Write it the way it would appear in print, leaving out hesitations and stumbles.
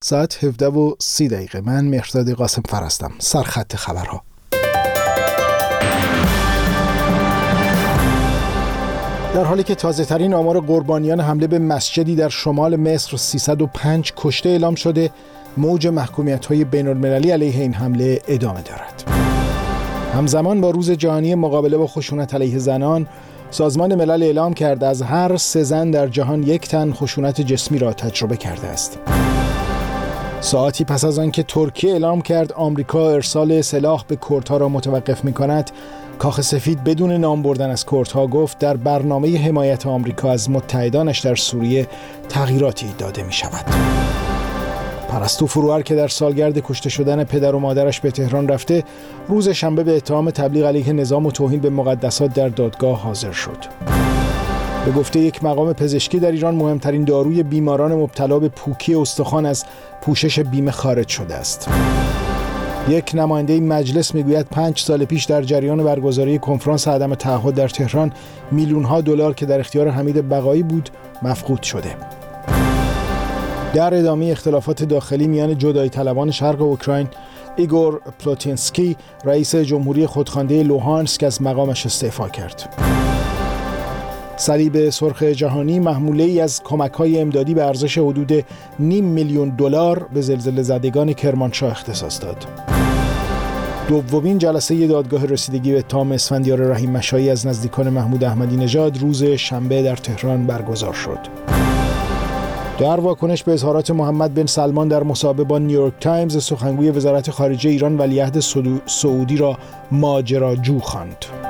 ساعت 17:30. من مهرداد قاسم فرستم. سرخط خبرها. در حالی که تازه‌ترین آمار قربانیان حمله به مسجدی در شمال مصر 305 کشته اعلام شده، موج محکومیت‌های بین‌المللی علیه این حمله ادامه دارد. همزمان با روز جهانی مقابله با خشونت علیه زنان، سازمان ملل اعلام کرده از هر 3 زن در جهان 1 تن خشونت جسمی را تجربه کرده است. ساعتی پس از آنکه ترکیه اعلام کرد آمریکا ارسال سلاح به کردها را متوقف می‌کند، کاخ سفید بدون نام بردن از کردها گفت در برنامه حمایت آمریکا از متحدانش در سوریه تغییراتی داده می‌شود. پرستو فروهر که در سالگرد کشته شدن پدر و مادرش به تهران رفته، روز شنبه به اتهام تبلیغ علیه نظام و توهین به مقدسات در دادگاه حاضر شد. به گفته یک مقام پزشکی در ایران، مهمترین داروی بیماران مبتلا به پوکی استخوان از پوشش بیمه خارج شده است. یک نماینده مجلس میگوید 5 سال پیش در جریان برگزاری کنفرانس عدم تعهد در تهران میلیون‌ها دلار که در اختیار حمید بقایی بود مفقود شده. در ادامه اختلافات داخلی میان جدایی طلبان شرق اوکراین، ایگور پلوتینسکی رئیس جمهوری خودخوانده لوهانسک از مقامش استعفا کرد. صلیب سرخ جهانی محموله‌ای از کمک‌های امدادی به ارزش حدود $500,000 به زلزله زدگان کرمانشاه اختصاص داد. دومین جلسه دادگاه رسیدگی به اتهام اسفندیار رحیم مشایی از نزدیکان محمود احمدی نژاد روز شنبه در تهران برگزار شد. در واکنش به اظهارات محمد بن سلمان در مصاحبه با نیویورک تایمز، سخنگوی وزارت خارجه ایران ولیعهد سعودی را ماجراجو خواند.